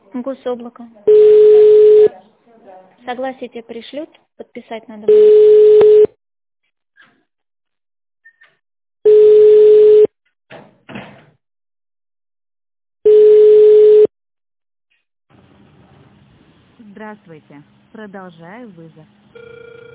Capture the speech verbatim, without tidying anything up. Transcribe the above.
Гособлако. Согласие тебе пришлют, подписать надо будет. Здравствуйте. Продолжаю вызов.